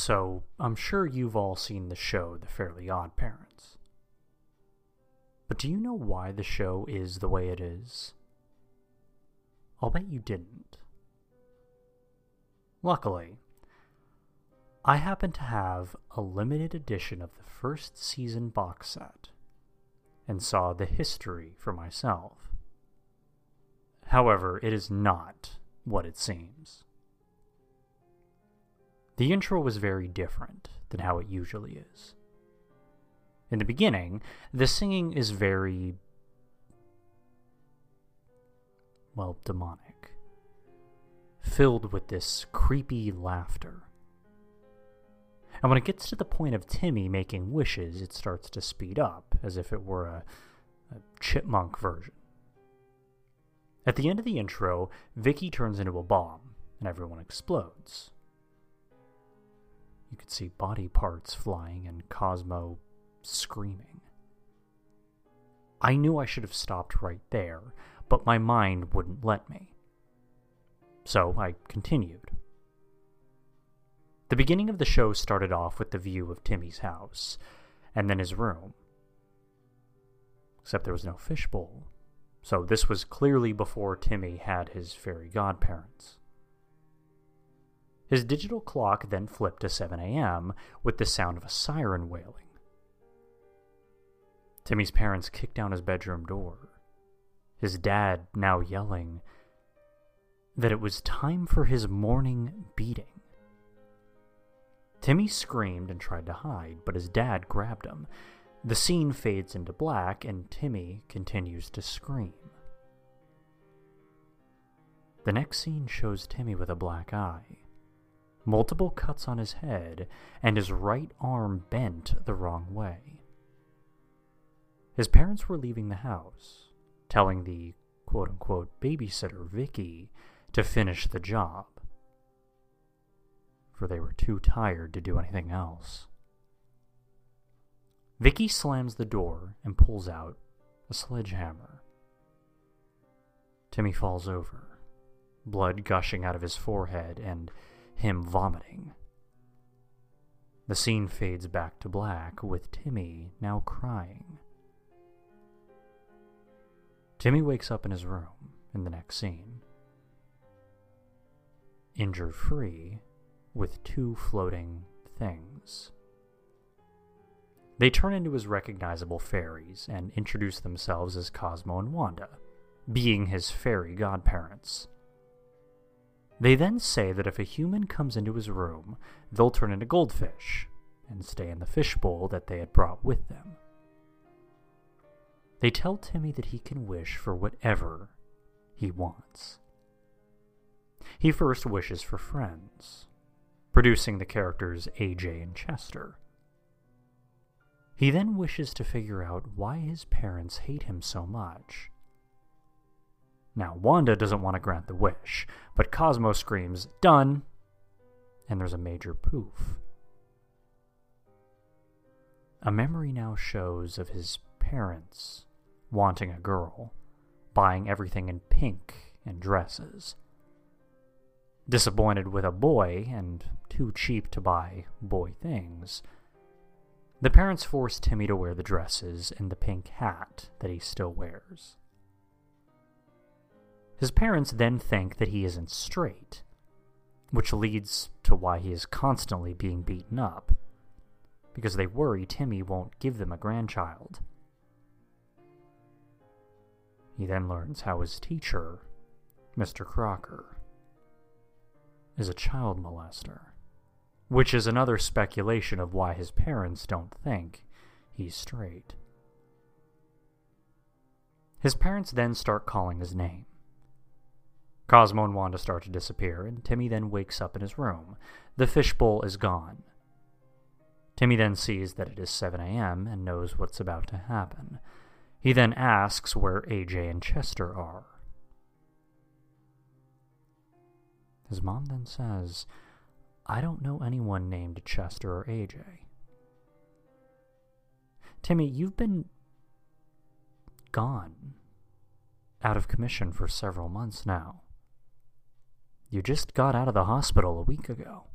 So, I'm sure you've all seen the show The Fairly Odd Parents. But do you know why the show is the way it is? I'll bet you didn't. Luckily, I happen to have a limited edition of the first season box set, and saw the history for myself. However, it is not what it seems. The intro was very different than how it usually is. In the beginning, the singing is very, demonic, filled with this creepy laughter. And when it gets to the point of Timmy making wishes, it starts to speed up, as if it were a chipmunk version. At the end of the intro, Vicky turns into a bomb, and everyone explodes. You could see body parts flying and Cosmo screaming. I knew I should have stopped right there, but my mind wouldn't let me. So I continued. The beginning of the show started off with the view of Timmy's house, and then his room. Except there was no fishbowl, so this was clearly before Timmy had his fairy godparents. His digital clock then flipped to 7 a.m. with the sound of a siren wailing. Timmy's parents kicked down his bedroom door, his dad now yelling that it was time for his morning beating. Timmy screamed and tried to hide, but his dad grabbed him. The scene fades into black, and Timmy continues to scream. The next scene shows Timmy with a black eye, multiple cuts on his head, and his right arm bent the wrong way. His parents were leaving the house, telling the quote-unquote babysitter, Vicky, to finish the job, for they were too tired to do anything else. Vicky slams the door and pulls out a sledgehammer. Timmy falls over, blood gushing out of his forehead and him vomiting. The scene fades back to black, with Timmy now crying. Timmy wakes up in his room in the next scene, injury-free, with two floating things. They turn into his recognizable fairies and introduce themselves as Cosmo and Wanda, being his fairy godparents. They then say that if a human comes into his room, they'll turn into goldfish and stay in the fishbowl that they had brought with them. They tell Timmy that he can wish for whatever he wants. He first wishes for friends, producing the characters AJ and Chester. He then wishes to figure out why his parents hate him so much. Now, Wanda doesn't want to grant the wish, but Cosmo screams, "Done!" and there's a major poof. A memory now shows of his parents wanting a girl, buying everything in pink and dresses. Disappointed with a boy and too cheap to buy boy things, the parents force Timmy to wear the dresses and the pink hat that he still wears. His parents then think that he isn't straight, which leads to why he is constantly being beaten up, because they worry Timmy won't give them a grandchild. He then learns how his teacher, Mr. Crocker, is a child molester, which is another speculation of why his parents don't think he's straight. His parents then start calling his name. Cosmo and Wanda start to disappear, and Timmy then wakes up in his room. The fishbowl is gone. Timmy then sees that it is 7 a.m. and knows what's about to happen. He then asks where AJ and Chester are. His mom then says, "I don't know anyone named Chester or AJ." "Timmy, you've been gone, out of commission for several months now. You just got out of the hospital a week ago."